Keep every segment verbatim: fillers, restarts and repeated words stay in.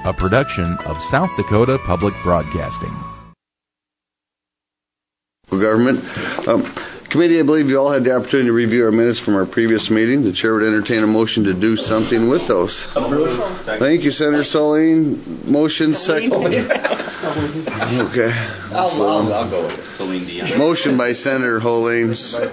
a production of South Dakota Public Broadcasting. Government. Um, committee, I believe you all had the opportunity to review our minutes from our previous meeting. The chair would entertain a motion to do something with those. Thank you, Senator Soline. Motion second. Okay. I'll, I'll, I'll go with it. Celine Dion. Motion by Senator Holing.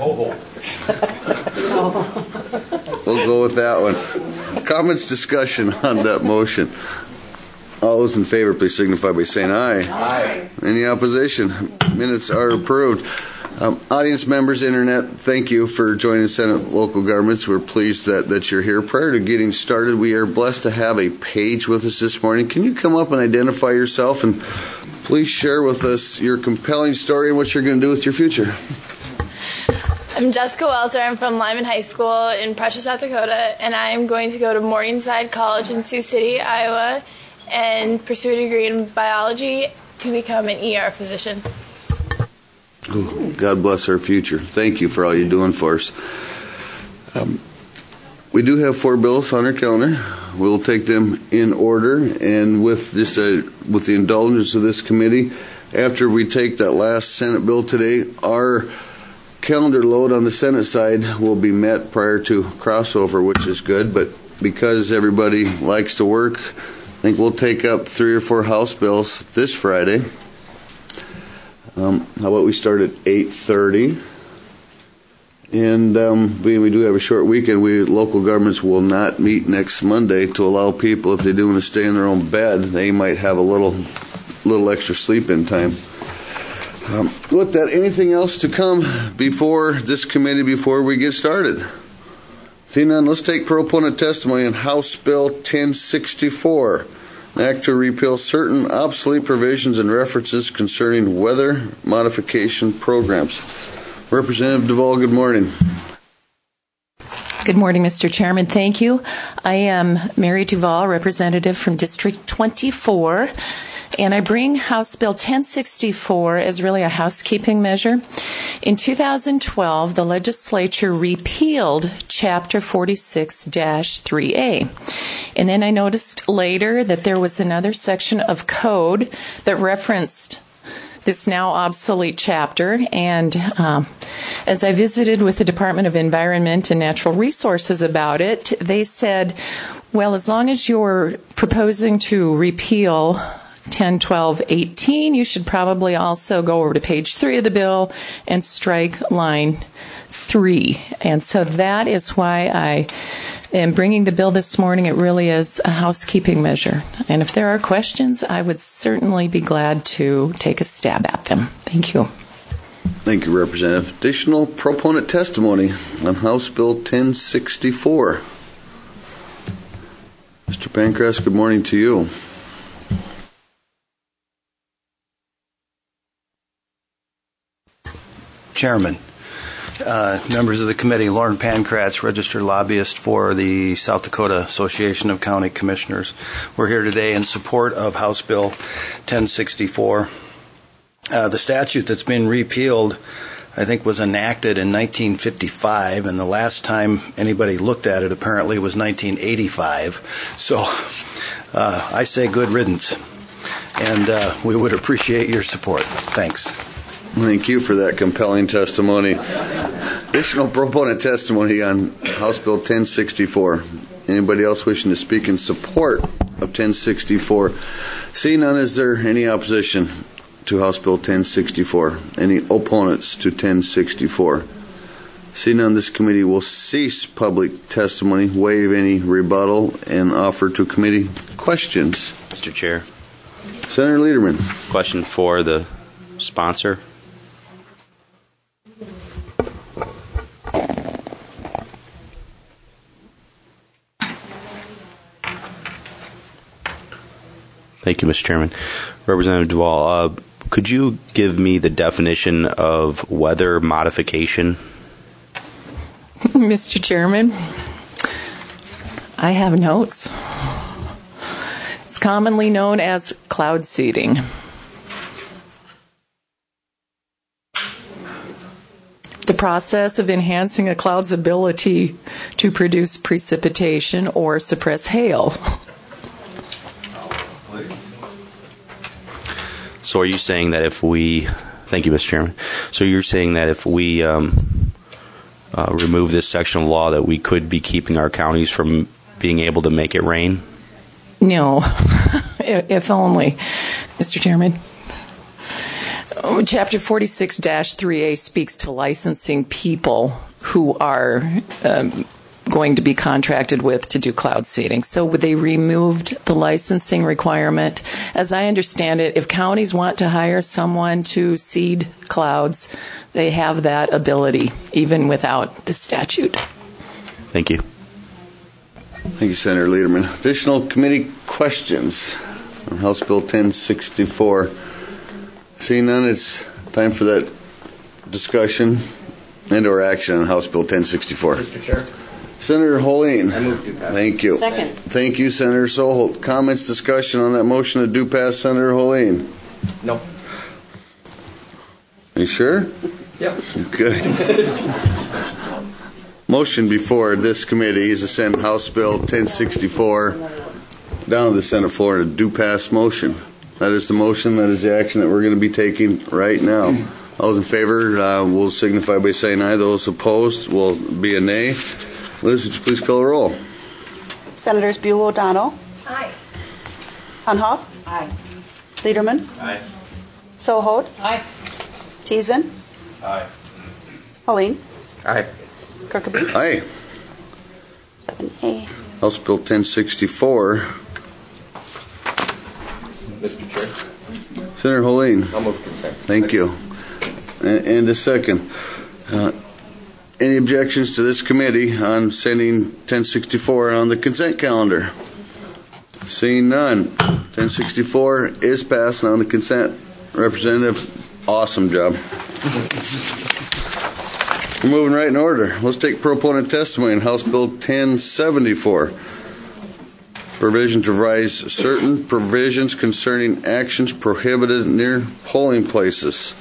We'll go with that one. Comments, discussion on that motion. All those in favor, please signify by saying aye. Aye. Any opposition? Minutes are approved. Um, audience members, Internet, thank you for joining Senate Local Governments. We're pleased that, that you're here. Prior to getting started, we are blessed to have a page with us this morning. Can you come up and identify yourself and please share with us your compelling story and what you're going to do with your future? I'm Jessica Welter. I'm from Lyman High School in Prussia, South Dakota, and I'm going to go to Morningside College in Sioux City, Iowa, and pursue a degree in biology to become an E R physician. God bless our future. Thank you for all you're doing for us. Um, we do have four bills on our calendar. We'll take them in order, and with this, uh, with the indulgence of this committee, after we take that last Senate bill today, our calendar load on the Senate side will be met prior to crossover, which is good. But because everybody likes to work, I think we'll take up three or four House bills this Friday. Um, how about we start at eight thirty? And um, we, we do have a short weekend. We local governments will not meet next Monday to allow people, if they do want to stay in their own bed, they might have a little little extra sleep-in time. Um, with that, anything else to come before this committee before we get started? See none, let's take proponent testimony on House Bill ten sixty-four, an act to repeal certain obsolete provisions and references concerning weather modification programs. Representative Duvall, good morning. Good morning, Mister Chairman. Thank you. I am Mary Duvall, representative from District twenty-four, and I bring House Bill ten sixty-four as really a housekeeping measure. In two thousand twelve, the legislature repealed Chapter forty-six dash three A. And then I noticed later that there was another section of code that referenced this now obsolete chapter. And um, as I visited with the Department of Environment and Natural Resources about it, they said, well, as long as you're proposing to repeal ten twelve eighteen, you should probably also go over to page three of the bill and strike line three. And so that is why I am bringing the bill this morning. It really is a housekeeping measure. And if there are questions, I would certainly be glad to take a stab at them. Thank you. Thank you, Representative. Additional proponent testimony on House Bill ten sixty-four. Mister Pancras, good morning to you. Chairman, uh, members of the committee, Lauren Pancratz, registered lobbyist for the South Dakota Association of County Commissioners. We're here today in support of House Bill ten sixty-four. Uh, the statute that's been repealed, I think, was enacted in nineteen fifty-five, and the last time anybody looked at it apparently was nineteen eighty-five. So uh, I say good riddance, and uh, we would appreciate your support. Thanks. Thank you for that compelling testimony. Additional proponent testimony on House Bill ten sixty-four. Anybody else wishing to speak in support of ten sixty-four? Seeing none, is there any opposition to House Bill ten sixty-four? Any opponents to ten sixty-four? Seeing none, this committee will cease public testimony, waive any rebuttal, and offer to committee questions. Mister Chair. Senator Lederman. Question for the sponsor. Thank you, Mister Chairman. Representative Duvall, uh, could you give me the definition of weather modification? Mister Chairman, I have notes. It's commonly known as cloud seeding. The process of enhancing a cloud's ability to produce precipitation or suppress hail. So are you saying that if we, thank you, Mister Chairman, so you're saying that if we um, uh, remove this section of law that we could be keeping our counties from being able to make it rain? No, if only, Mister Chairman. Chapter forty-six dash three A speaks to licensing people who are um, going to be contracted with to do cloud seeding. So they removed the licensing requirement. As I understand it, if counties want to hire someone to seed clouds, they have that ability, even without the statute. Thank you. Thank you, Senator Lederman. Additional committee questions on House Bill ten sixty-four. Seeing none, it's time for that discussion and or action on House Bill ten sixty-four. Mister Chair. Senator Holeen. I move to pass. Thank you. Second. Thank you, Senator Soholt. Comments, discussion on that motion to do pass, Senator Holeen? No. You sure? Yep. Good. Motion before this committee is to send House Bill ten sixty-four down to the Senate floor to do pass motion. That is the motion. That is the action that we're going to be taking right now. All those in favor uh, will signify by saying aye. Those opposed will be a nay. Liz, would you please call the roll? Senators Buell O'Donnell. Aye. Hunhoff. Aye. Lederman. Aye. Soholt. Aye. Teason. Aye. Holeen. Aye. Kirkeby. Aye. Seven A. House Bill ten sixty-four. Mister Chair. Senator Holeen. I'll move consent. Thank you. And, and a second. Uh, any objections to this committee on sending ten sixty-four on the consent calendar? Seeing none. ten sixty-four is passed on the consent. Representative, awesome job. We're moving right in order. Let's take proponent testimony on House Bill ten seventy-four. Provision to revise certain provisions concerning actions prohibited near polling places.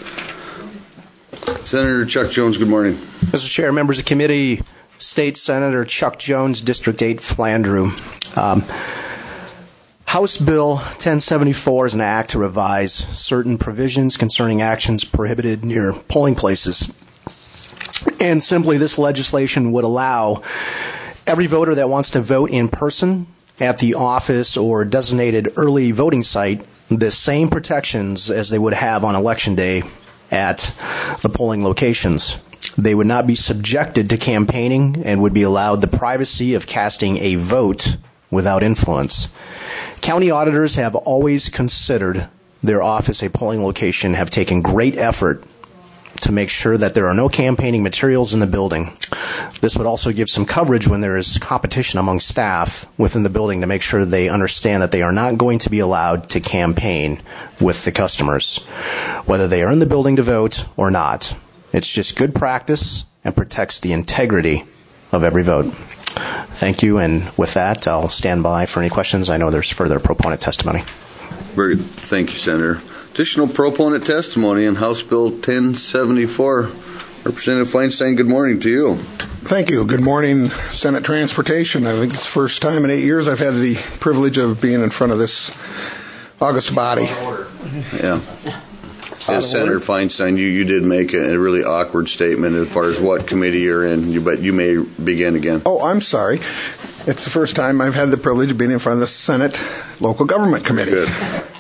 Senator Chuck Jones, good morning. Mister Chair, members of the committee, State Senator Chuck Jones, District eight, Flandreau. Um, House Bill ten seventy-four is an act to revise certain provisions concerning actions prohibited near polling places. And simply, this legislation would allow every voter that wants to vote in person at the office or designated early voting site the same protections as they would have on Election Day at the polling locations. They would not be subjected to campaigning and would be allowed the privacy of casting a vote without influence. County auditors have always considered their office a polling location, have taken great effort to make sure that there are no campaigning materials in the building. This would also give some coverage when there is competition among staff within the building to make sure they understand that they are not going to be allowed to campaign with the customers, whether they are in the building to vote or not. It's just good practice and protects the integrity of every vote. Thank you, and with that, I'll stand by for any questions. I know there's further proponent testimony. Very good. Thank you, Senator. Additional proponent testimony on House Bill ten seventy-four. Representative Feinstein, good morning to you. Thank you. Good morning, Senate Transportation. I think it's the first time in eight years I've had the privilege of being in front of this august body. Yeah. Yeah, Senator Feinstein, you, you did make a, a really awkward statement as far as what committee you're in, you, but you may begin again. Oh, I'm sorry. It's the first time I've had the privilege of being in front of the Senate Local Government Committee. Good.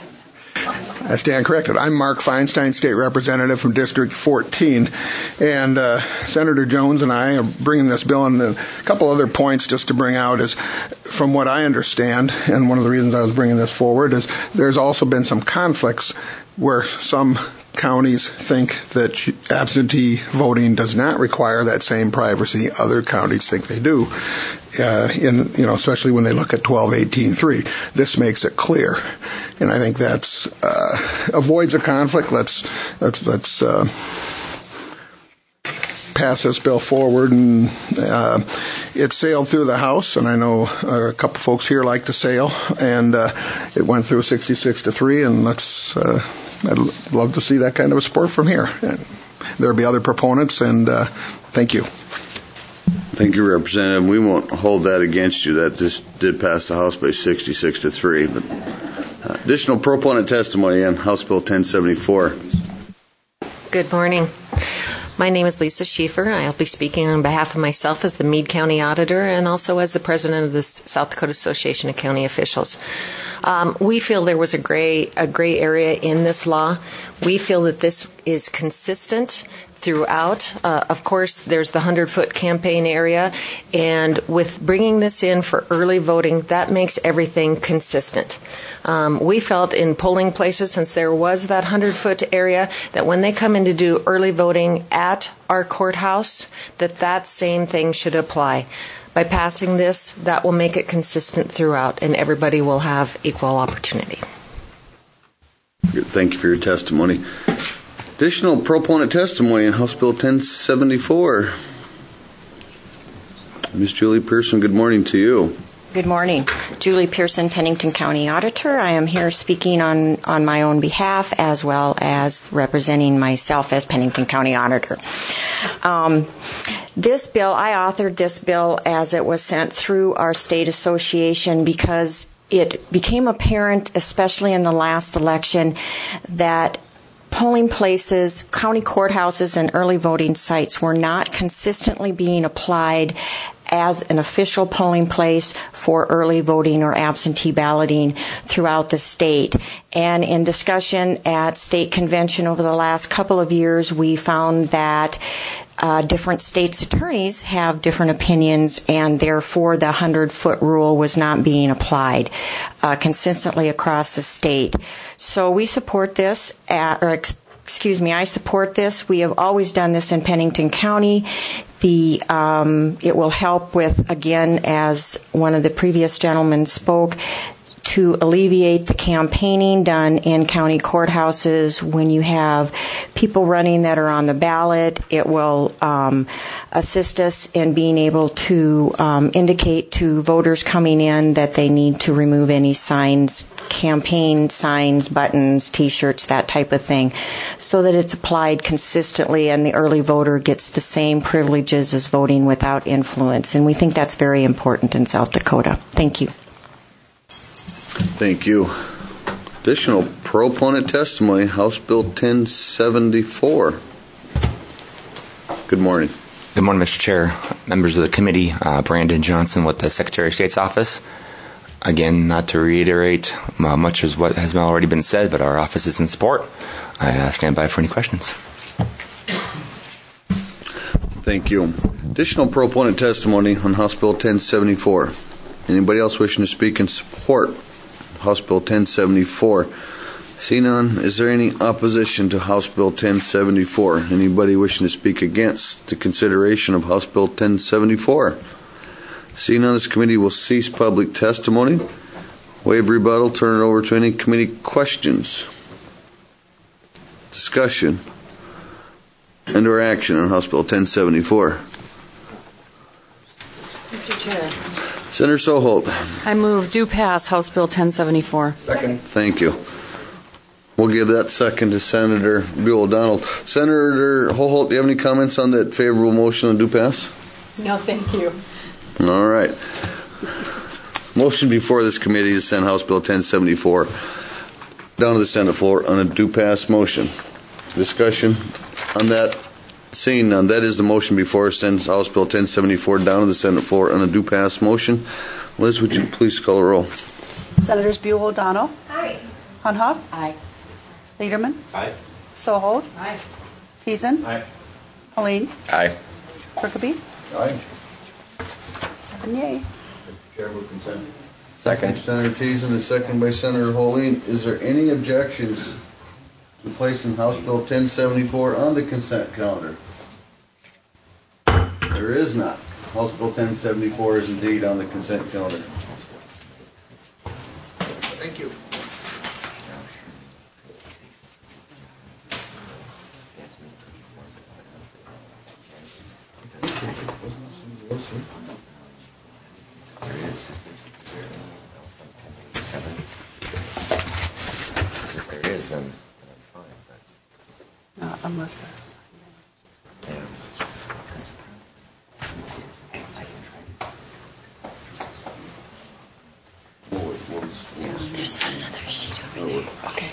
I stand corrected. I'm Mark Feinstein, State Representative from District fourteen, and uh, Senator Jones and I are bringing this bill, and a couple other points just to bring out is, from what I understand, and one of the reasons I was bringing this forward is there's also been some conflicts where some counties think that absentee voting does not require that same privacy. Other counties think they do. Uh, in you know, especially when they look at twelve eighteen three, this makes it clear, and I think that's uh, avoids a conflict. Let's let's let's uh, pass this bill forward, and uh, it sailed through the House, and I know a couple folks here like to sail, and uh, it went through sixty-six to three, and let's. Uh, I'd love to see that kind of a support from here. And there'll be other proponents, and uh, thank you. Thank you, Representative. We won't hold that against you. That just did pass the House by sixty-six to three. But Uh, additional proponent testimony on House Bill ten seventy-four. Good morning. My name is Lisa Schieffer. I'll be speaking on behalf of myself as the Meade County Auditor and also as the President of the South Dakota Association of County Officials. Um, we feel there was a gray, a gray area in this law. We feel that this is consistent throughout. Uh, of course, there's the hundred-foot campaign area, and with bringing this in for early voting, that makes everything consistent. Um, we felt in polling places, since there was that hundred-foot area, that when they come in to do early voting at our courthouse, that that same thing should apply. By passing this, that will make it consistent throughout, and everybody will have equal opportunity. Good. Thank you for your testimony. Additional proponent testimony on House Bill ten seventy-four. Miz Julie Pearson, good morning to you. Good morning. Julie Pearson, Pennington County Auditor. I am here speaking on, on my own behalf as well as representing myself as Pennington County Auditor. Um, this bill, I authored this bill as it was sent through our state association because it became apparent, especially in the last election, that polling places, county courthouses, and early voting sites were not consistently being applied as an official polling place for early voting or absentee balloting throughout the state. And in discussion at state convention over the last couple of years, we found that uh, different states' attorneys have different opinions, and therefore the hundred-foot rule was not being applied uh, consistently across the state. So we support this, at, or ex- excuse me, I support this. We have always done this in Pennington County. The um, it will help with, again, as one of the previous gentlemen spoke, to alleviate the campaigning done in county courthouses when you have people running that are on the ballot. It will um, assist us in being able to um, indicate to voters coming in that they need to remove any signs, campaign signs, buttons, T-shirts, that type of thing, so that it's applied consistently and the early voter gets the same privileges as voting without influence. And we think that's very important in South Dakota. Thank you. Thank you. Additional proponent testimony, House Bill ten seventy-four. Good morning. Good morning, Mister Chair, members of the committee, uh, Brandon Johnson with the Secretary of State's office. Again, not to reiterate uh, much as what has already been said, but our office is in support. I uh, stand by for any questions. Thank you. Additional proponent testimony on House Bill ten seventy-four. Anybody else wishing to speak in support? House Bill ten seventy-four. See none. Is there any opposition to House Bill ten seventy-four? Anybody wishing to speak against the consideration of House Bill ten seventy-four? See none. This committee will cease public testimony. Waive rebuttal. Turn it over to any committee questions, discussion, and or action on House Bill ten seventy-four. Mister Chair. Senator Soholt. I move do pass House Bill ten seventy-four. Second. Thank you. We'll give that second to Senator Bill O'Donnell. Senator Soholt, do you have any comments on that favorable motion on do pass? No, thank you. All right. Motion before this committee to send House Bill ten seventy-four down to the Senate floor on a do pass motion. Discussion on that? Seeing none, that is the motion before us. Send House Bill ten seventy-four down to the Senate floor on a do pass motion. Liz, would you please call the roll? Senators Buell O'Donnell. Aye. Hunhoff. Aye. Liederman. Aye. Soholt. Aye. Teason. Aye. Helene. Aye. Kirkeby. Aye. Seven yea. Mister Chair, move consent. Second. Senator Teason, and second by Senator Helene. Is there any objections to placing House Bill ten seventy-four on the consent calendar? There is not. House Bill ten seventy-four is indeed on the consent calendar. Thank you. Seven. If there is, then I'm fine. But No, unless there's. yeah. There's not another Okay.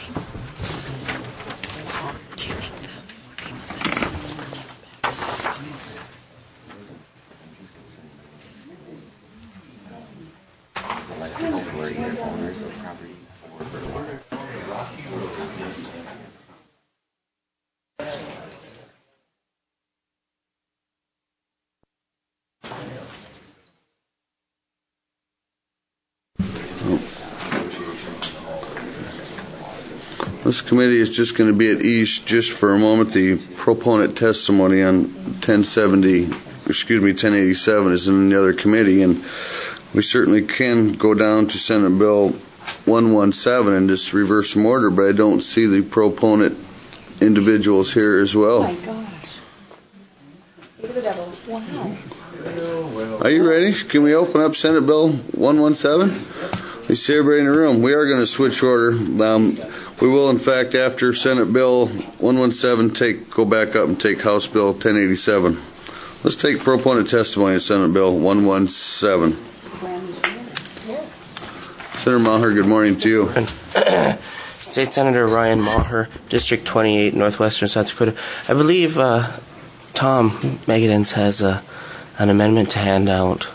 This committee is just going to be at ease just for a moment. The proponent testimony on ten seventy, excuse me, ten eighty-seven is in the other committee, and we certainly can go down to Senate Bill one seventeen and just reverse some order, but I don't see the proponent individuals here as well. Oh my gosh. Give it the devil. Wow. Are you ready? Can we open up Senate Bill one seventeen? You see everybody in the room. We are going to switch order. Um, we will, in fact, after Senate Bill one seventeen, take go back up and take House Bill ten eighty-seven. Let's take proponent testimony on Senate Bill one seventeen. Senator Maher, good morning to you. State Senator Ryan Maher, District twenty-eight, Northwestern South Dakota. I believe uh, Tom Megadens has a, an amendment to hand out.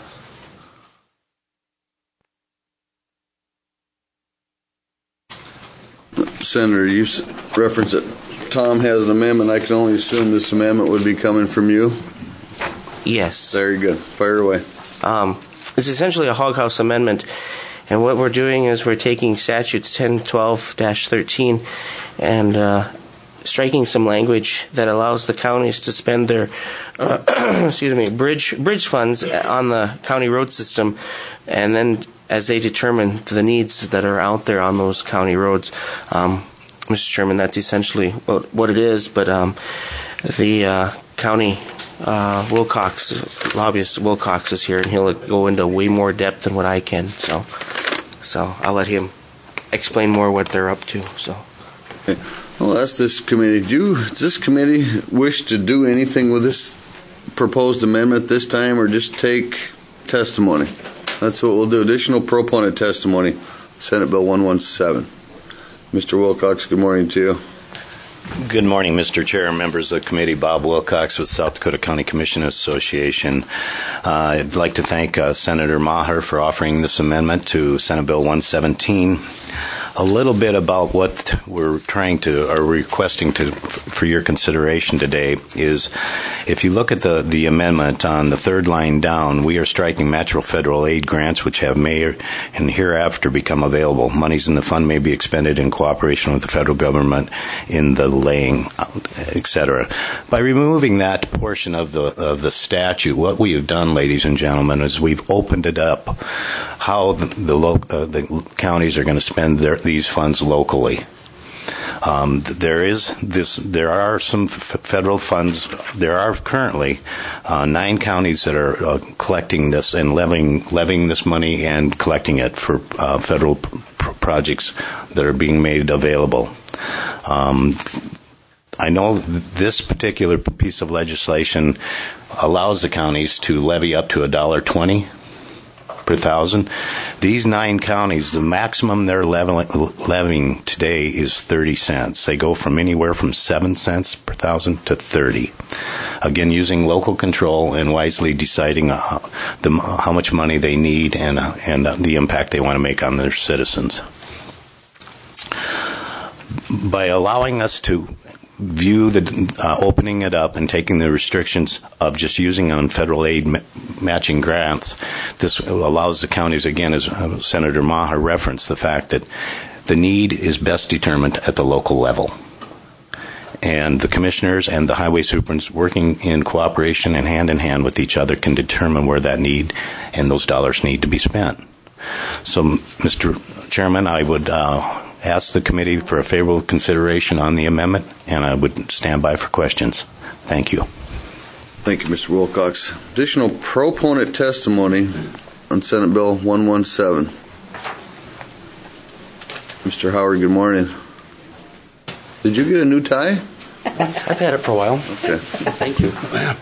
Senator, you reference that Tom has an amendment. I can only assume this amendment would be coming from you? Yes. Very good. Fire away. Um, it's essentially a hog house amendment, and what we're doing is we're taking statutes ten twelve dash thirteen and uh, striking some language that allows the counties to spend their uh, excuse me bridge bridge funds on the county road system, and then as they determine the needs that are out there on those county roads. Um, Mister Chairman, that's essentially what, what it is, but um, the uh, county uh, Wilcox, lobbyist Wilcox is here, and he'll go into way more depth than what I can, so so I'll let him explain more what they're up to. So, okay. Well, ask this committee, do you, does this committee wish to do anything with this proposed amendment this time, or just take testimony? That's what we'll do. Additional proponent testimony, Senate Bill one seventeen. Mister Wilcox, good morning to you. Good morning, Mister Chair and members of the committee. Bob Wilcox with South Dakota County Commissioners Association. Uh, I'd like to thank uh, Senator Maher for offering this amendment to Senate Bill one seventeen. A little bit about what we're trying to, or requesting to, for your consideration today is, if you look at the, the amendment on the third line down, we are striking natural federal aid grants which have may and hereafter become available. Monies in the fund may be expended in cooperation with the federal government in the laying, et cetera. By removing that portion of the of the statute, what we have done, ladies and gentlemen, is we've opened it up how the the, lo- uh, the counties are going to spend their these funds locally. Um, there is this. There are some f- federal funds. There are currently uh, nine counties that are uh, collecting this and levying, levying this money and collecting it for uh, federal p- projects that are being made available. Um, I know this particular piece of legislation allows the counties to levy up to a dollar twenty per thousand. These nine counties, the maximum they're levying today is thirty cents. They go from anywhere from seven cents per thousand to thirty. Again, using local control and wisely deciding uh, the, how much money they need and uh, and uh, the impact they want to make on their citizens. By allowing us to view the uh, opening it up and taking the restrictions of just using on federal aid ma- matching grants, this allows the counties, again, as uh, Senator Maher referenced, the fact that the need is best determined at the local level. And the commissioners and the highway superintendents, working in cooperation and hand in hand with each other, can determine where that need and those dollars need to be spent. So, Mister Chairman, I would uh, ask the committee for a favorable consideration on the amendment, and I would stand by for questions. Thank you. Thank you, Mister Wilcox. Additional proponent testimony on Senate Bill one seventeen. Mister Howard, good morning. Did you get a new tie? I've had it for a while. Okay. Thank you.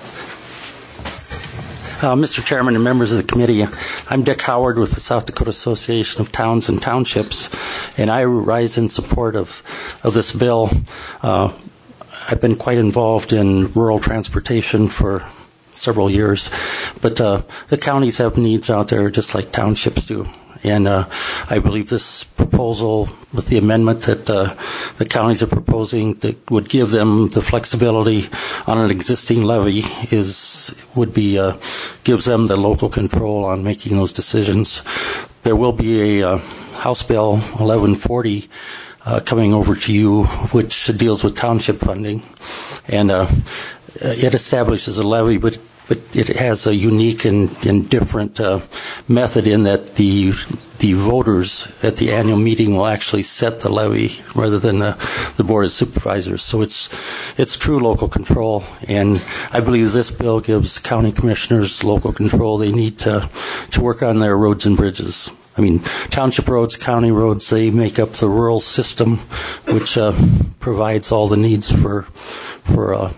Uh, Mister Chairman and members of the committee, I'm Dick Howard with the South Dakota Association of Towns and Townships, and I rise in support of, of this bill. Uh, I've been quite involved in rural transportation for several years, but uh, the counties have needs out there just like townships do. And uh, I believe this proposal with the amendment that uh, the counties are proposing that would give them the flexibility on an existing levy is would be uh, gives them the local control on making those decisions. There will be a uh, House Bill eleven forty uh, coming over to you, which deals with township funding, and uh, it establishes a levy, but but it has a unique and, and different uh, method in that the the voters at the annual meeting will actually set the levy rather than the, the Board of Supervisors. So it's it's true local control, and I believe this bill gives county commissioners local control they need to to work on their roads and bridges. I mean, township roads, county roads, they make up the rural system, which uh, provides all the needs for for uh,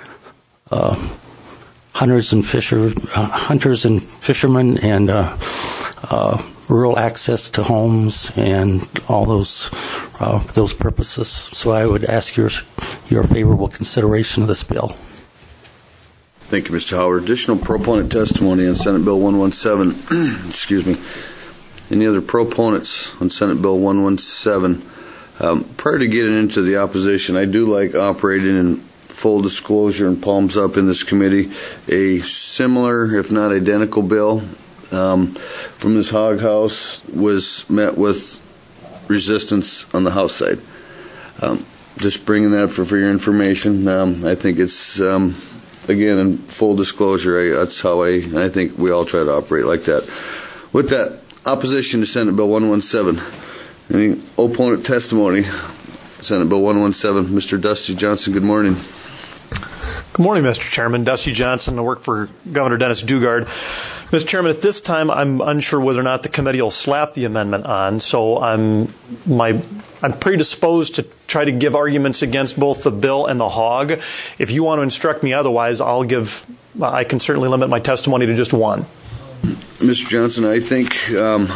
uh, hunters and fisher, uh, hunters and fishermen, and uh, uh, rural access to homes and all those uh, those purposes. So I would ask your your favorable consideration of this bill. Thank you, Mister Howard. Additional proponent testimony on Senate Bill one seventeen. Excuse me. Any other proponents on Senate Bill one seventeen? Um, prior to getting into the opposition, I do like operating in full disclosure and palms up in this committee. A similar, if not identical, bill um, from this hog house was met with resistance on the House side. Um, just bringing that for, for your information. Um, I think it's, um, again, in full disclosure, I, that's how I, I think we all try to operate like that. With that, opposition to Senate Bill one seventeen. Any opponent testimony? Senate Bill one seventeen. Mister Dusty Johnson, good morning. Good morning, Mister Chairman. Dusty Johnson. I work for Governor Dennis Dugard. Mister Chairman, at this time, I'm unsure whether or not the committee will slap the amendment on, so I'm my I'm predisposed to try to give arguments against both the bill and the hog. If you want to instruct me otherwise, I'll give. I can certainly limit my testimony to just one. Mister Johnson, I think um,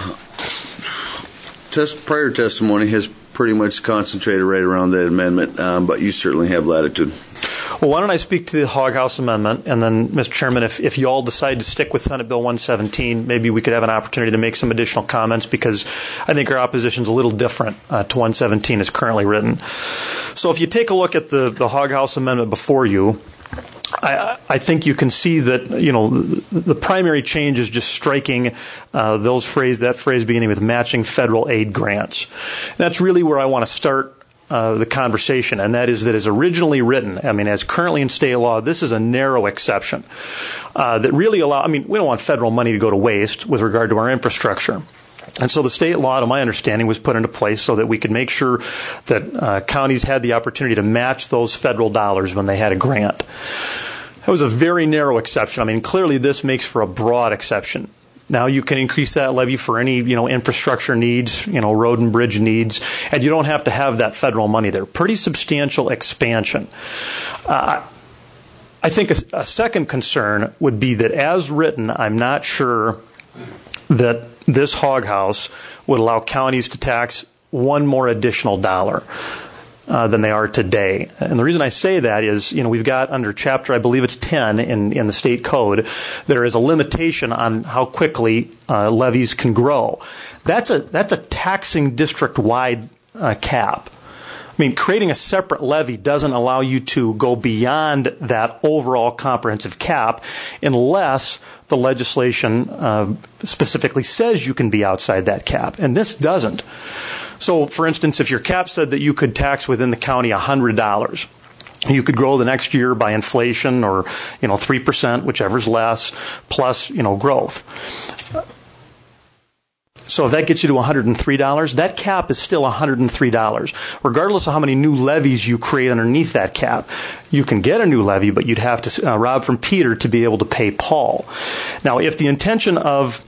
test, prior testimony has pretty much concentrated right around that amendment, um, but you certainly have latitude. Well, why don't I speak to the Hog House Amendment, and then, Mister Chairman, if, if you all decide to stick with Senate Bill one seventeen, maybe we could have an opportunity to make some additional comments, because I think our opposition is a little different uh, to one seventeen as currently written. So if you take a look at the, the Hog House Amendment before you, I, I think you can see that, you know, the, the primary change is just striking uh, those phrase, that phrase beginning with matching federal aid grants. And that's really where I want to start uh, the conversation, and that is that as originally written, I mean, as currently in state law, this is a narrow exception uh, that really allow, I mean, we don't want federal money to go to waste with regard to our infrastructure. And so the state law, to my understanding, was put into place so that we could make sure that uh, counties had the opportunity to match those federal dollars when they had a grant. That was a very narrow exception. I mean, clearly this makes for a broad exception. Now you can increase that levy for any, you know, infrastructure needs, you know, road and bridge needs, and you don't have to have that federal money there. Pretty substantial expansion. Uh, I think a, a second concern would be that as written, I'm not sure that this hog house would allow counties to tax one more additional dollar uh, than they are today. And the reason I say that is, you know, we've got under chapter, I believe it's ten in, in the state code, there is a limitation on how quickly uh, levies can grow. That's a that's a taxing district-wide uh, cap. I mean, creating a separate levy doesn't allow you to go beyond that overall comprehensive cap unless the legislation uh, specifically says you can be outside that cap, and this doesn't. So, for instance, if your cap said that you could tax within the county one hundred dollars, you could grow the next year by inflation or, you know, three percent, whichever's less, plus, you know, growth. So if that gets you to one hundred three dollars, that cap is still one hundred three dollars. Regardless of how many new levies you create underneath that cap, you can get a new levy, but you'd have to uh, rob from Peter to be able to pay Paul. Now, if the intention of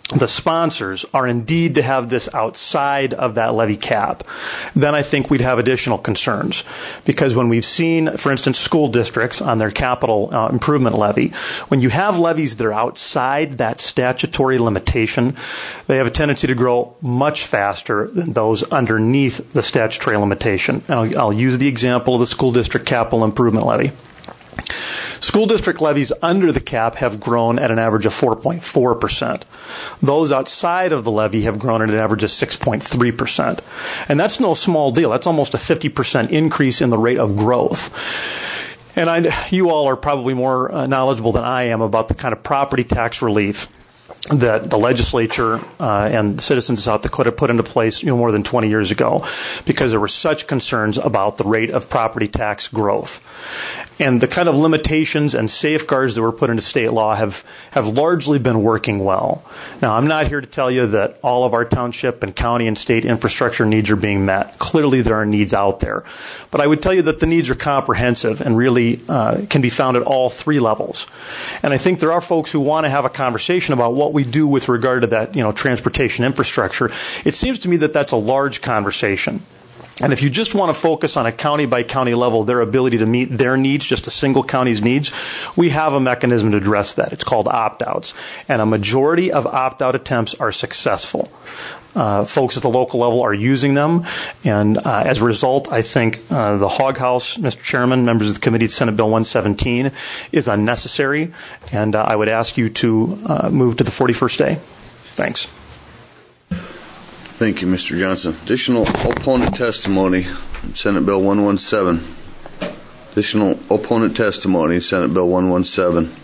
the sponsors are indeed to have this outside of that levy cap, then I think we'd have additional concerns. Because when we've seen, for instance, school districts on their capital uh, improvement levy, when you have levies that are outside that statutory limitation, they have a tendency to grow much faster than those underneath the statutory limitation. And I'll, I'll use the example of the school district capital improvement levy. School district levies under the cap have grown at an average of four point four percent. Those outside of the levy have grown at an average of six point three percent. And that's no small deal. That's almost a fifty percent increase in the rate of growth. And I, you all are probably more uh, knowledgeable than I am about the kind of property tax relief that the legislature uh, and citizens of South Dakota put into place, you know, more than twenty years ago, because there were such concerns about the rate of property tax growth. And the kind of limitations and safeguards that were put into state law have, have largely been working well. Now, I'm not here to tell you that all of our township and county and state infrastructure needs are being met. Clearly, there are needs out there. But I would tell you that the needs are comprehensive and really uh, can be found at all three levels. And I think there are folks who want to have a conversation about what we do with regard to that, you know, transportation infrastructure. It seems to me that that's a large conversation. And if you just want to focus on a county-by-county level, their ability to meet their needs, just a single county's needs, we have a mechanism to address that. It's called opt-outs. And a majority of opt-out attempts are successful. Uh, folks at the local level are using them. And uh, as a result, I think uh, the Hog House, Mister Chairman, members of the committee, Senate Bill one seventeen, is unnecessary. And uh, I would ask you to uh, move to the forty-first day. Thanks. Thank you, Mister Johnson. Additional opponent testimony, Senate Bill one seventeen. Additional opponent testimony, Senate Bill one seventeen.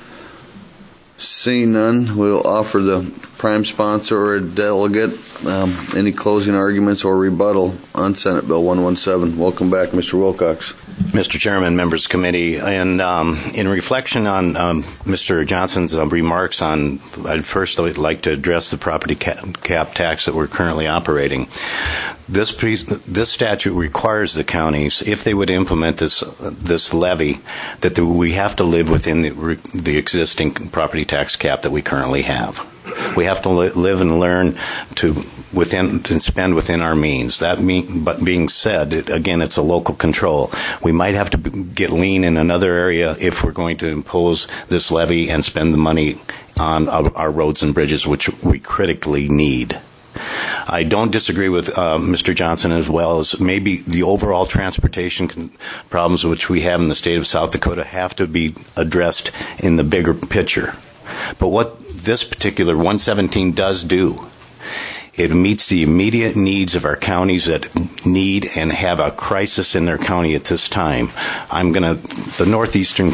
Seeing none, we'll offer the prime sponsor or a delegate um, any closing arguments or rebuttal on Senate Bill one seventeen. Welcome back, Mister Wilcox. Mister Chairman, members of the committee, and um, in reflection on um, Mister Johnson's uh, remarks on, I'd first like to address the property cap, cap tax that we're currently operating. This piece, this statute requires the counties, if they would implement this uh, this levy, that the, we have to live within the, the existing property tax cap that we currently have. We have to li- live and learn to within and spend within our means. That mean, but being said, it, again, it's a local control. We might have to b- get lean in another area if we're going to impose this levy and spend the money on our, our roads and bridges, which we critically need. I don't disagree with uh, Mister Johnson, as well as maybe the overall transportation con- problems which we have in the state of South Dakota have to be addressed in the bigger picture. But what this particular one seventeen does do, it meets the immediate needs of our counties that need and have a crisis in their county at this time. I'm going to, the northeastern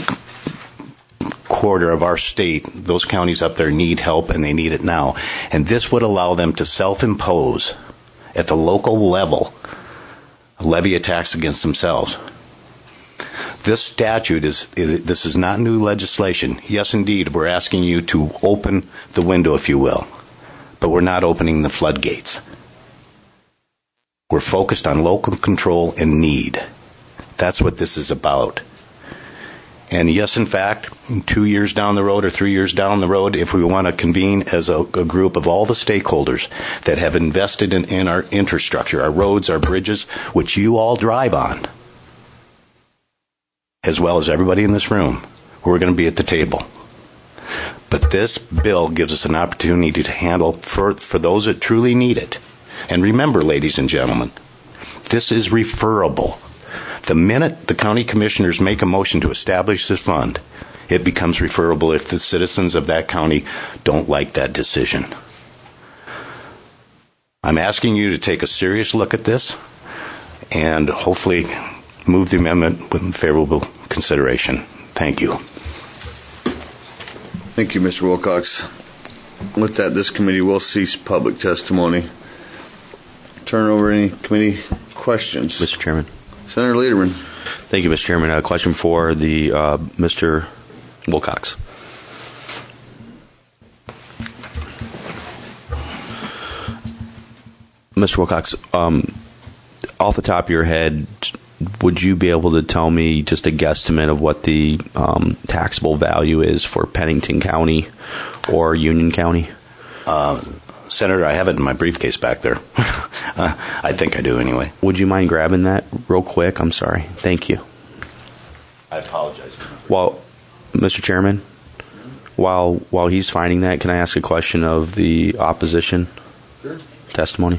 quarter of our state, those counties up there need help, and they need it now. And this would allow them to self-impose at the local level a levy a tax against themselves. This statute is, is, this is not new legislation. Yes, indeed, we're asking you to open the window, if you will, but we're not opening the floodgates. We're focused on local control and need. That's what this is about. And yes, in fact, two years down the road or three years down the road, if we want to convene as a, a group of all the stakeholders that have invested in, in our infrastructure, our roads, our bridges, which you all drive on, as well as everybody in this room, we're going to be at the table. But this bill gives us an opportunity to handle for, for those that truly need it. And remember, ladies and gentlemen, this is referable. The minute the county commissioners make a motion to establish this fund, it becomes referable if the citizens of that county don't like that decision. I'm asking you to take a serious look at this and hopefully move the amendment with favorable consideration. Thank you. Thank you, Mister Wilcox. With that, this committee will cease public testimony. Turn over any committee questions. Mister Chairman. Senator Lederman. Thank you, Mister Chairman. A question for the uh, Mister Wilcox. Mister Wilcox, um, off the top of your head, would you be able to tell me just a guesstimate of what the um, taxable value is for Pennington County or Union County? Uh, Senator, I have it in my briefcase back there. uh, I think I do anyway. Would you mind grabbing that real quick? I'm sorry. Thank you. I apologize. Well, Mister Chairman, while while he's finding that, can I ask a question of the opposition Sure. testimony?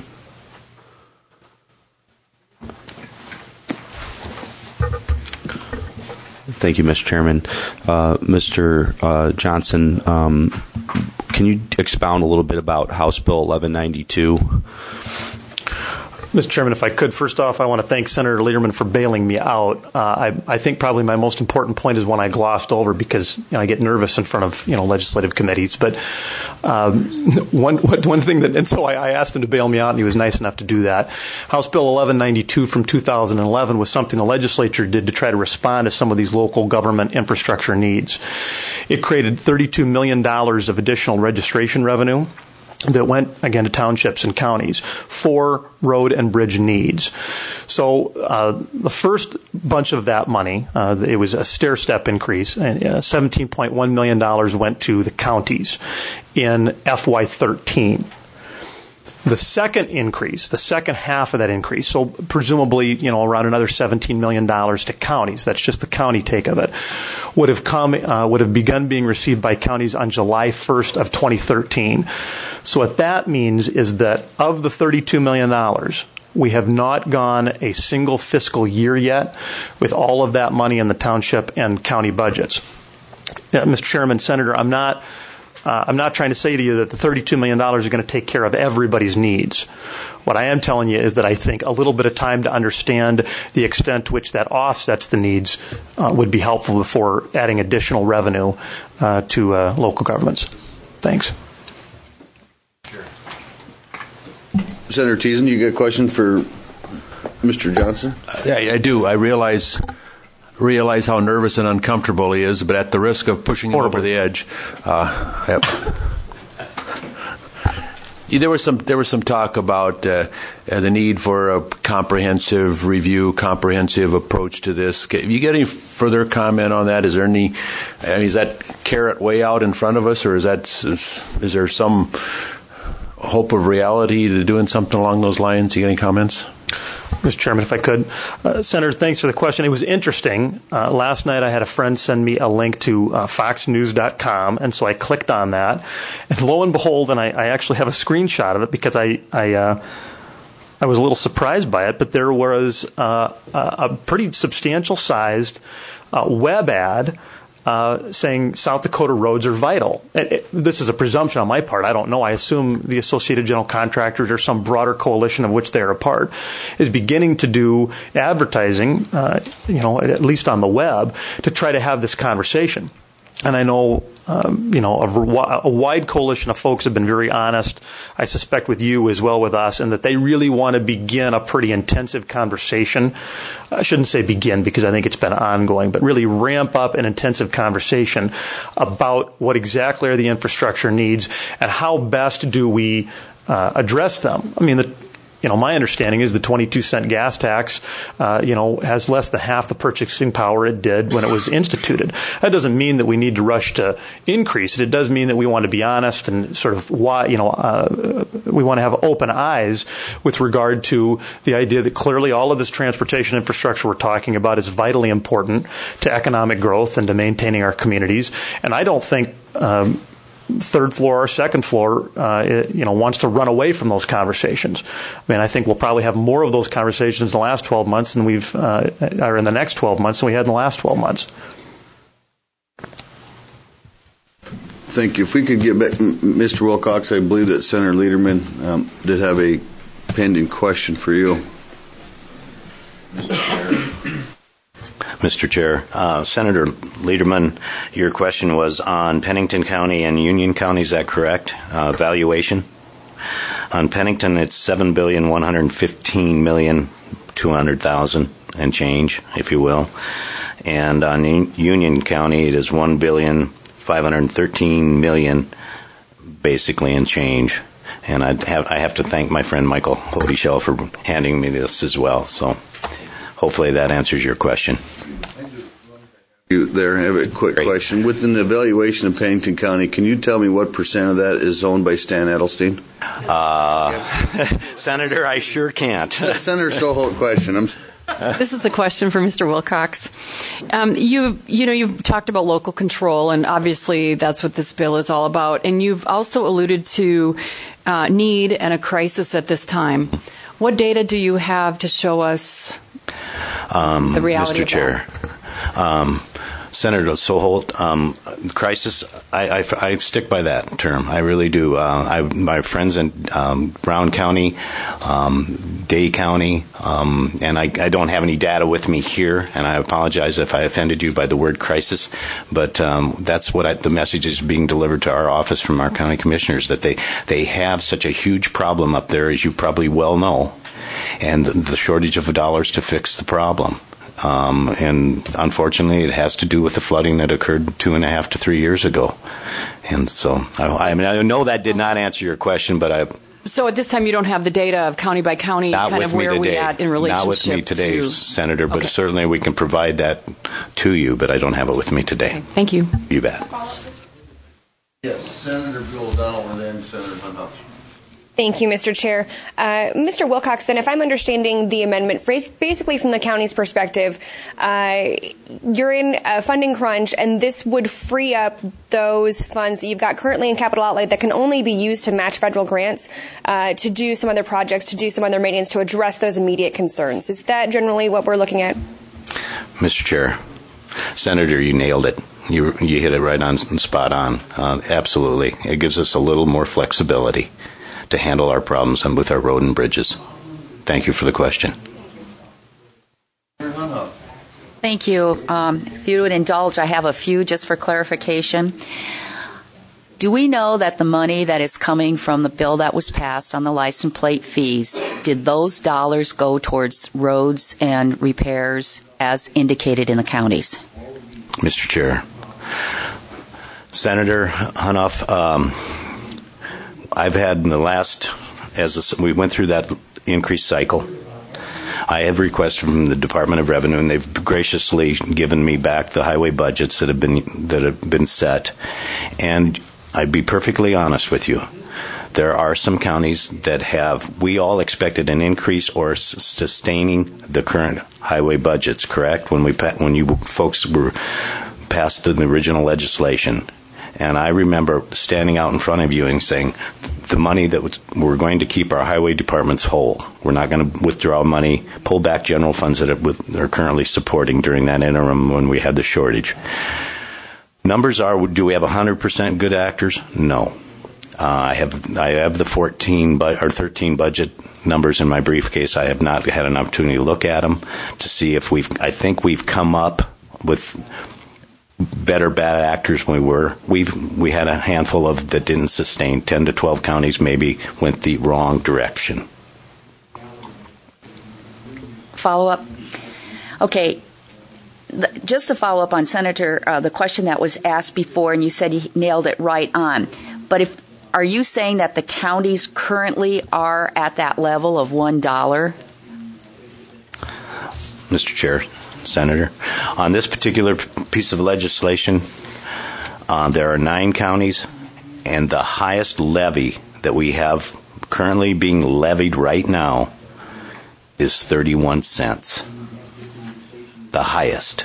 Thank you, Mister Chairman. Uh, Mister Uh, Johnson, um, can you expound a little bit about House Bill eleven ninety-two? Mister Chairman, if I could, first off, I want to thank Senator Lederman for bailing me out. Uh, I, I think probably my most important point is one I glossed over because you know, I get nervous in front of you know legislative committees. But um, one one thing that, and so I, I asked him to bail me out, and he was nice enough to do that. House Bill eleven ninety-two from two thousand eleven was something the legislature did to try to respond to some of these local government infrastructure needs. It created thirty-two million dollars of additional registration revenue that went, again, to townships and counties for road and bridge needs. So uh, the first bunch of that money, uh, it was a stair-step increase, and uh, seventeen point one million dollars went to the counties in F Y thirteen. The second increase, the second half of that increase, so presumably, you know, around another seventeen million dollars to counties, that's just the county take of it, would have come, uh, would have begun being received by counties on July first of twenty thirteen. So what that means is that of the thirty-two million dollars, we have not gone a single fiscal year yet with all of that money in the township and county budgets. Yeah, Mister Chairman, Senator, I'm not... Uh, I'm not trying to say to you that the thirty-two million dollars is going to take care of everybody's needs. What I am telling you is that I think a little bit of time to understand the extent to which that offsets the needs uh, would be helpful before adding additional revenue uh, to uh, local governments. Thanks. Senator Teason, you got a question for Mister Johnson? Yeah, I do. I realize realize how nervous and uncomfortable he is, but at the risk of pushing him over the edge, uh, yep. There was some there was some talk about uh, uh, the need for a comprehensive review, comprehensive approach to this. Can you get any further comment on that? Is there any? I mean, is that carrot way out in front of us, or is that is, is there some hope of reality to doing something along those lines? You got any comments? Mister Chairman, if I could. Uh, Senator, thanks for the question. It was interesting. Uh, last night I had a friend send me a link to uh, fox news dot com, and so I clicked on that. And lo and behold, and I, I actually have a screenshot of it because I I, uh, I was a little surprised by it, but there was uh, a pretty substantial-sized uh, web ad Uh, saying South Dakota roads are vital. It, it, this is a presumption on my part. I don't know. I assume the Associated General Contractors or some broader coalition of which they're a part is beginning to do advertising, uh, you know, at least on the web, to try to have this conversation. And I know, um, you know, a, a wide coalition of folks have been very honest, I suspect with you as well with us, and that they really want to begin a pretty intensive conversation. I shouldn't say begin because I think it's been ongoing, but really ramp up an intensive conversation about what exactly are the infrastructure needs and how best do we uh, address them. I mean, the You know, my understanding is the twenty-two cent gas tax, uh, you know, has less than half the purchasing power it did when it was instituted. That doesn't mean that we need to rush to increase it. It does mean that we want to be honest and sort of, why, you know, uh, we want to have open eyes with regard to the idea that clearly all of this transportation infrastructure we're talking about is vitally important to economic growth and to maintaining our communities. And I don't think Um, third floor or second floor, uh, it, you know, wants to run away from those conversations. I mean, I think we'll probably have more of those conversations in the last twelve months than we've, uh, or in the next twelve months than we had in the last twelve months. Thank you. If we could get back, Mister Wilcox, I believe that Senator Lederman um, did have a pending question for you. Mister Chair. Mister Chair, uh, Senator Lederman, your question was on Pennington County and Union County. Is that correct? Uh, valuation on Pennington, it's seven billion one hundred fifteen million two hundred thousand and change, if you will, and on Union County, it is one billion five hundred thirteen million, basically in change. And I have I have to thank my friend Michael Hodeschel for handing me this as well. So hopefully that answers your question. You there, I have a quick Great. question. Within the evaluation of Pennington County, can you tell me what percent of that is owned by Stan Edelstein? Uh, Senator, I sure can't. Senator Soholt question. I'm This is a question for Mister Wilcox. Um, you, you know, you've talked about local control, and obviously that's what this bill is all about. And you've also alluded to uh, need and a crisis at this time. What data do you have to show us Um, the reality Mister of Chair, um, Senator Soholt, um, crisis, I, I, I stick by that term. I really do. Uh, I, my friends in um, Brown County, um, Day County, um, and I, I don't have any data with me here, and I apologize if I offended you by the word crisis, but um, that's what I, the message is being delivered to our office from our county commissioners, that they, they have such a huge problem up there, as you probably well know, and the, the shortage of dollars to fix the problem. Um, and unfortunately, it has to do with the flooding that occurred two and a half to three years ago. And so, I, I mean, I know that did not answer your question, but I. So at this time, you don't have the data of county by county, Not kind with of where me we today. at in relationship Not with me today, to... Senator, but Okay. certainly we can provide that to you, but I don't have it with me today. Thank you. You bet. Yes, Senator Bill O'Donnell and then Senator Hunt Huff. Thank you, Mister Chair. Uh, Mister Wilcox, then, if I'm understanding the amendment, phrase- basically from the county's perspective, uh, you're in a funding crunch, and this would free up those funds that you've got currently in capital outlay that can only be used to match federal grants uh, to do some other projects, to do some other maintenance, to address those immediate concerns. Is that generally what we're looking at? Mister Chair, Senator, you nailed it. You, you hit it right on, spot on. Uh, absolutely. It gives us a little more flexibility to handle our problems and with our road and bridges. Thank you for the question. Thank you. Um, if you would indulge, I have a few just for clarification. Do we know that the money that is coming from the bill that was passed on the license plate fees, did those dollars go towards roads and repairs as indicated in the counties? Mister Chair, Senator Hunoff, um, I've had in the last, as a, we went through that increased cycle, I have requested from the Department of Revenue, and they've graciously given me back the highway budgets that have been that have been set. And I'd be perfectly honest with you. There are some counties that have, we all expected an increase or s- sustaining the current highway budgets, correct? When we pa- when you folks were passed the original legislation. And I remember standing out in front of you and saying, the money that was, we're going to keep our highway departments whole. We're not going to withdraw money, pull back general funds that are, with, are currently supporting during that interim when we had the shortage. Numbers are, do we have one hundred percent good actors? No. Uh, I have I have the fourteen bu- or thirteen budget numbers in my briefcase. I have not had an opportunity to look at them to see if we've, I think we've come up with better bad actors than we were. We've, we had a handful of that didn't sustain. ten to twelve counties maybe went the wrong direction. Follow up? Okay. The, just to follow up on Senator, uh, the question that was asked before, and you said you nailed it right on. But if are you saying that the counties currently are at that level of one dollar? Mister Chair, Senator, on this particular piece of legislation, uh, there are nine counties, and the highest levy that we have currently being levied right now is thirty-one cents. The highest.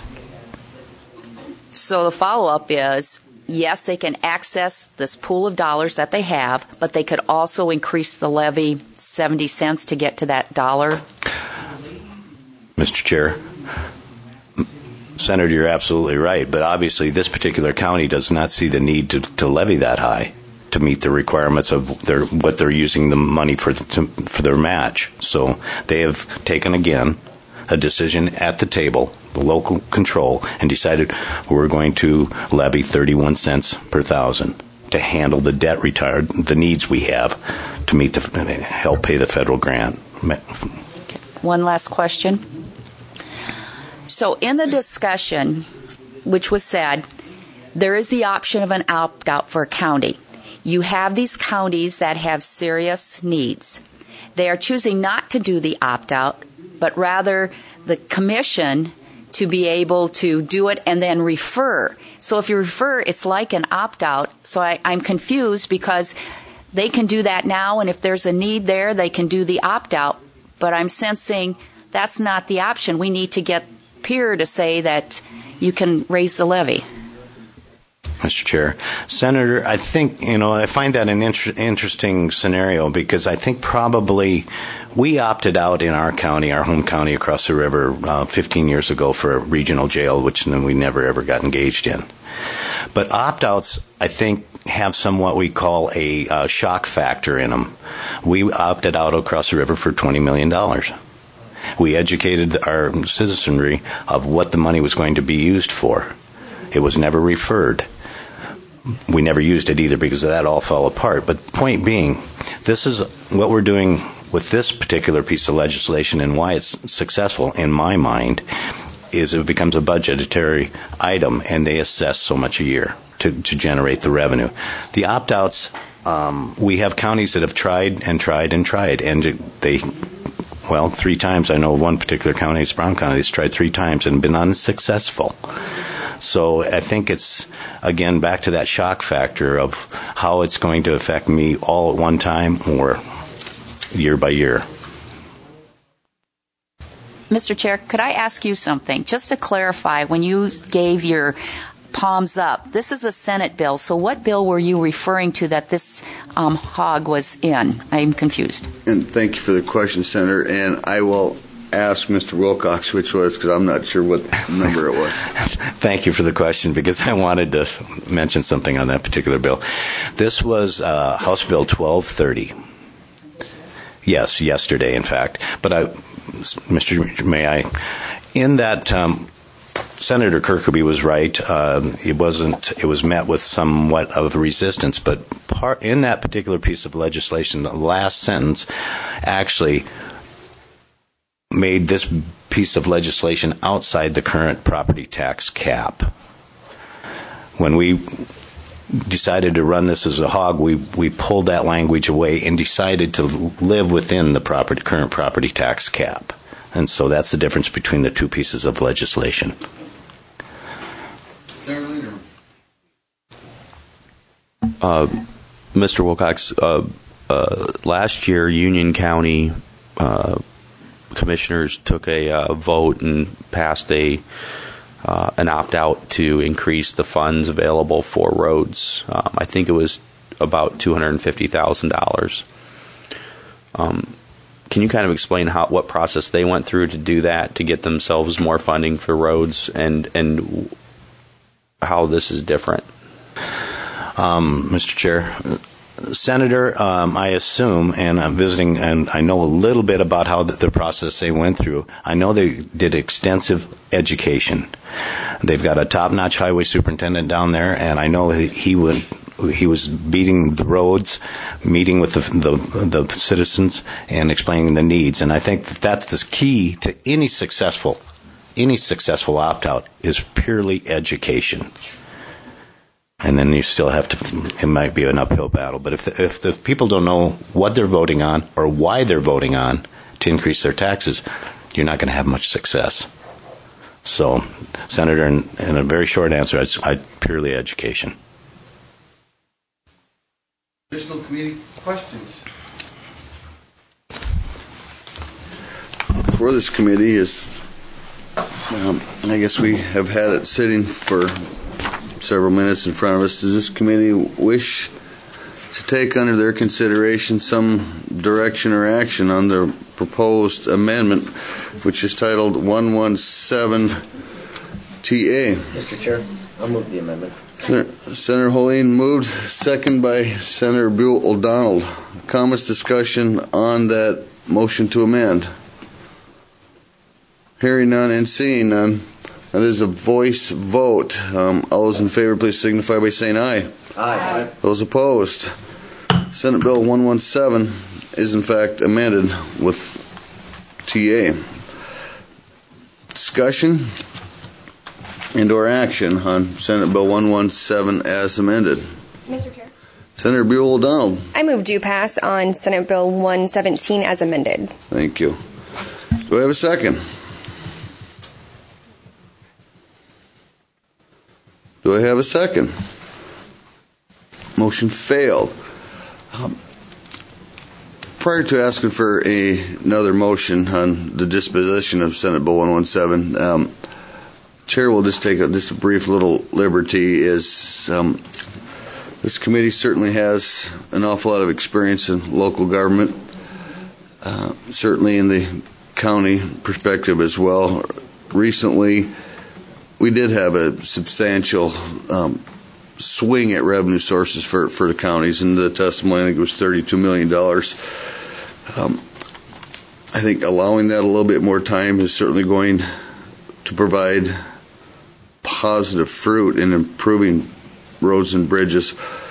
So the follow-up is, yes, they can access this pool of dollars that they have, but they could also increase the levy seventy cents to get to that dollar? Mister Chair, Senator, you're absolutely right, but obviously this particular county does not see the need to, to levy that high to meet the requirements of their what they're using the money for to, for their match. So they have taken again a decision at the table, the local control, and decided we're going to levy thirty-one cents per thousand to handle the debt retired, the needs we have to meet the help pay the federal grant. Okay. One last question. So in the discussion, which was said, there is the option of an opt-out for a county. You have these counties that have serious needs. They are choosing not to do the opt-out, but rather the commission to be able to do it and then refer. So if you refer, it's like an opt-out. So I, I'm confused because they can do that now, and if there's a need there, they can do the opt-out. But I'm sensing that's not the option. We need to get P E R to say that you can raise the levy. Mister Chair. Senator, I think, you know, I find that an inter- interesting scenario because I think probably we opted out in our county, our home county across the river, uh, fifteen years ago for a regional jail, which then we never ever got engaged in. But opt-outs, I think, have some what we call a uh, shock factor in them. We opted out across the river for twenty million dollars. We educated our citizenry of what the money was going to be used for. It was never referred. We never used it either because that all fell apart. But point being, this is what we're doing with this particular piece of legislation, and why it's successful, in my mind, is it becomes a budgetary item, and they assess so much a year to, to generate the revenue. The opt-outs, um, we have counties that have tried and tried and tried, and they, well, three times. I know one particular county, it's Brown County, that's tried three times and been unsuccessful. So I think it's, again, back to that shock factor of how it's going to affect me all at one time or year by year. Mister Chair, could I ask you something? Just to clarify, when you gave your palms up, this is a Senate bill, so what bill were you referring to that this um, hog was in? I'm confused. And thank you for the question, Senator, and I will ask Mister Wilcox which was, because I'm not sure what number it was. Thank you for the question, because I wanted to mention something on that particular bill. This was uh, House Bill twelve thirty. Yes, yesterday, in fact. But I, Mister May I, in that, um, Senator Kirkby was right. Uh, it wasn't. It was met with somewhat of resistance, but part in that particular piece of legislation, the last sentence actually made this piece of legislation outside the current property tax cap. When we decided to run this as a hog, we, we pulled that language away and decided to live within the property, current property tax cap. And so that's the difference between the two pieces of legislation. Uh, Mister Wilcox, uh, uh, last year Union County uh, commissioners took a uh, vote and passed a uh, an opt-out to increase the funds available for roads. Um, I think it was about two hundred fifty thousand dollars. Um, can you kind of explain how what process they went through to do that, to get themselves more funding for roads, and and how this is different? Um, Mister Chair, Senator, um, I assume, and I'm visiting, and I know a little bit about how the, the process they went through. I know they did extensive education. They've got a top-notch highway superintendent down there, and I know he, he would. He was beating the roads, meeting with the, the the citizens, and explaining the needs. And I think that that's the key to any successful any successful opt-out is purely education. And then you still have to, it might be an uphill battle. But if the, if the people don't know what they're voting on or why they're voting on to increase their taxes, you're not going to have much success. So, Senator, in, in a very short answer, I'd, I'd purely education. Additional committee questions? For this committee is, um, I guess we have had it sitting for several minutes in front of us. Does this committee wish to take under their consideration some direction or action on the proposed amendment, which is titled one seventeen T A? Mister Chair, I'll move the amendment. Senator, Senator Holeen moved, second by Senator Buell O'Donnell. Comments, discussion on that motion to amend? Hearing none and seeing none. That is a voice vote. Um, all those in favor, please signify by saying aye. Aye. Aye. Those opposed. Senate Bill one seventeen is in fact amended with T A. Discussion and or action on Senate Bill one seventeen as amended. Mister Chair. Senator Buell O'Donnell. I move due pass on Senate Bill one seventeen as amended. Thank you. Do I have a second? Do I have a second? Motion failed. Um, prior to asking for a, another motion on the disposition of Senate Bill one seventeen, um, Chair will just take a, just a brief little liberty. Is um, this committee certainly has an awful lot of experience in local government, uh, certainly in the county perspective as well. Recently, we did have a substantial um, swing at revenue sources for, for the counties. In the testimony, I think it was thirty-two million dollars. Um, I think allowing that a little bit more time is certainly going to provide positive fruit in improving roads and bridges.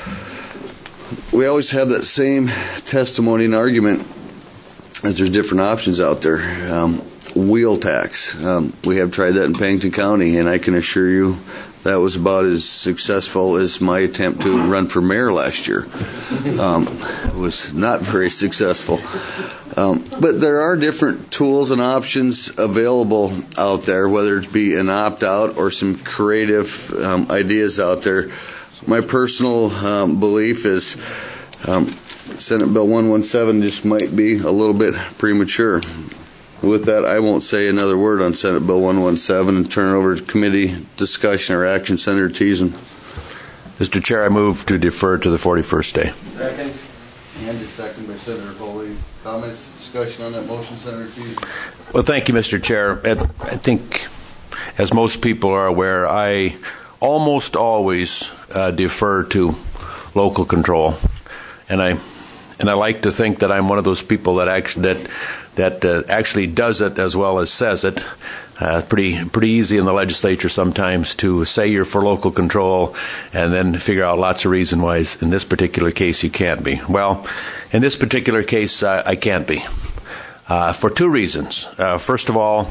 We always have that same testimony and argument that there's different options out there. Um, wheel tax. Um, we have tried that in Pennington County, and I can assure you that was about as successful as my attempt to run for mayor last year. Um, it was not very successful. Um, but there are different tools and options available out there, whether it be an opt-out or some creative um, ideas out there. My personal um, belief is um, Senate Bill one seventeen just might be a little bit premature. With that, I won't say another word on Senate Bill one seventeen and turn it over to committee discussion or action. Senator Thiessen. Mister Chair, I move to defer to the forty-first day. Second. And a second by Senator Foley. Comments, discussion on that motion, Senator Thiessen? Well, thank you, Mister Chair. I think, as most people are aware, I almost always uh, defer to local control, and I and I like to think that I'm one of those people that actually that that uh, actually does it as well as says it. Uh, pretty pretty easy in the legislature sometimes to say you're for local control and then figure out lots of reasons why in this particular case you can't be. Well, in this particular case, uh, I can't be uh, for two reasons. Uh, first of all,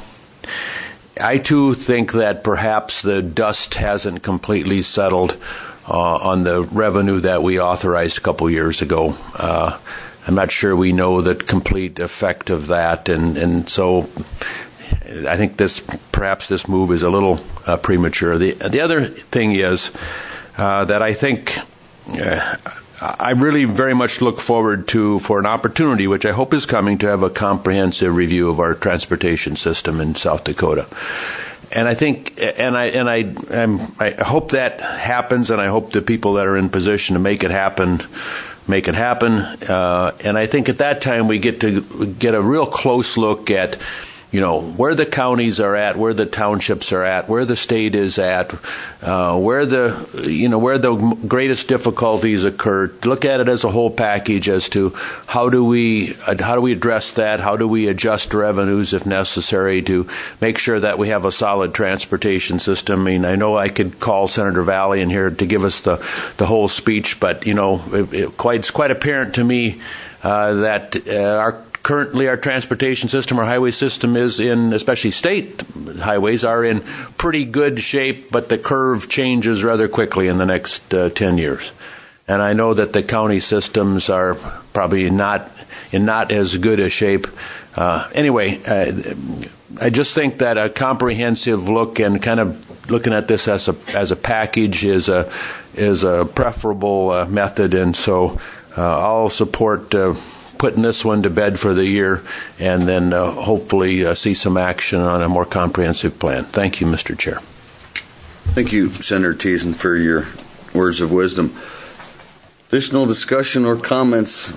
I too think that perhaps the dust hasn't completely settled uh, on the revenue that we authorized a couple years ago. Uh, I'm not sure we know the complete effect of that, and, and so I think this perhaps this move is a little uh, premature. The the other thing is uh, that I think uh, I really very much look forward to for an opportunity, which I hope is coming, to have a comprehensive review of our transportation system in South Dakota. And I think, and I and I I'm, I hope that happens, and I hope the people that are in position to make it happen. Make it happen, uh, and I think at that time we get to get a real close look at, you know, where the counties are at, where the townships are at, where the state is at, uh, where the, you know, where the greatest difficulties occur. Look at it as a whole package as to how do we uh, how do we address that? How do we adjust revenues if necessary to make sure that we have a solid transportation system? I mean, I know I could call Senator Valley in here to give us the the whole speech, but you know, it, it quite it's quite apparent to me uh, that uh, our Currently, our transportation system, our highway system is in, especially state highways, are in pretty good shape, but the curve changes rather quickly in the next uh, ten years. And I know that the county systems are probably not in not as good a shape. Uh, anyway, uh, I just think that a comprehensive look and kind of looking at this as a as a package is a is a preferable uh, method, and so uh, I'll support Uh, putting this one to bed for the year, and then uh, hopefully uh, see some action on a more comprehensive plan. Thank you, Mister Chair. Thank you, Senator Thiessen, for your words of wisdom. Additional discussion or comments?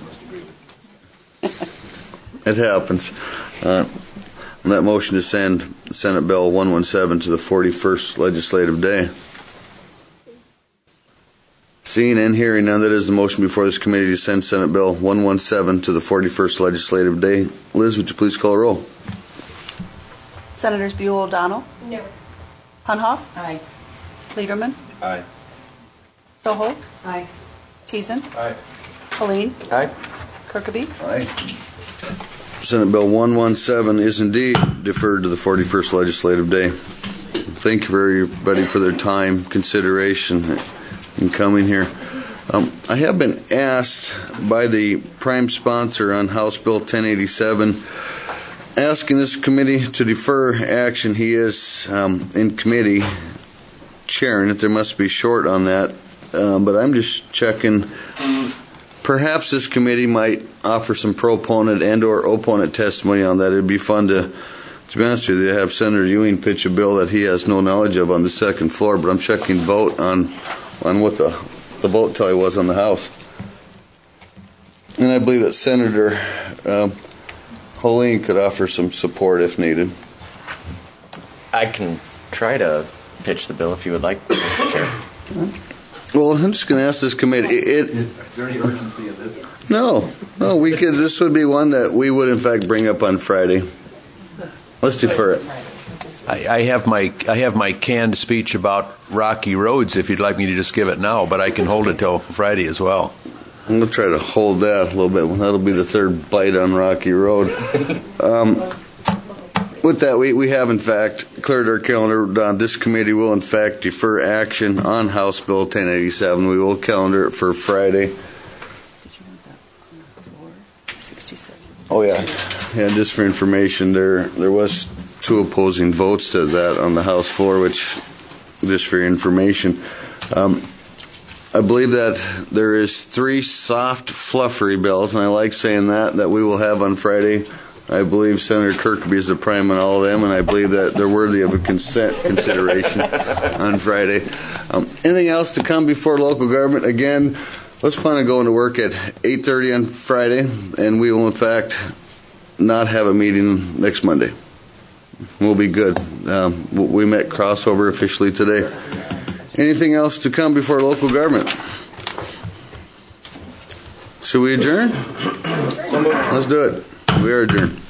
It happens. Uh, on that motion to send Senate Bill one seventeen to the forty-first legislative day. Seeing and hearing none, that is the motion before this committee to send Senate Bill one seventeen to the forty-first legislative day. Liz, would you please call a roll? Senators Buell O'Donnell? No. Hunhoff? Aye. Liederman? Aye. Soho? Aye. Thiessen? Aye. Helene? Aye. Kirkeby? Aye. Senate Bill one seventeen is indeed deferred to the forty-first legislative day. Thank you for everybody for their time, consideration in coming here. Um, I have been asked by the prime sponsor on House Bill ten eighty-seven, asking this committee to defer action. He is um, in committee chairing it. There must be short on that, um, but I'm just checking. Perhaps this committee might offer some proponent and or opponent testimony on that. It'd be fun to, to be honest with you, have Senator Ewing pitch a bill that he has no knowledge of on the second floor, but I'm checking vote on on what the, the vote tally was on the House. And I believe that Senator um, Holeen could offer some support if needed. I can try to pitch the bill if you would like, Mister Chair. Well, I'm just going to ask this committee. It, Is there any urgency in this? no, no, we could. This would be one that we would, in fact, bring up on Friday. Let's defer it. I, I have my I have my canned speech about rocky roads. If you'd like me to just give it now, but I can hold it till Friday as well. I'm going to try to hold that a little bit. That'll be the third bite on Rocky Road. Um, with that, we, we have, in fact, cleared our calendar. Uh, this committee will, in fact, defer action on House Bill ten eighty-seven. We will calendar it for Friday. Oh, yeah. Yeah, just for information, there there was two opposing votes to that on the House floor, which, just for your information, um, I believe that there is three soft, fluffery bills, and I like saying that, that we will have on Friday. I believe Senator Kirkby is the prime on all of them, and I believe that they're worthy of a consent consideration on Friday. Um, anything else to come before local government? Again, let's plan on going to work at eight thirty on Friday, and we will, in fact, not have a meeting next Monday. We'll be good. Um, we met crossover officially today. Anything else to come before local government? Should we adjourn? Let's do it. We are adjourned.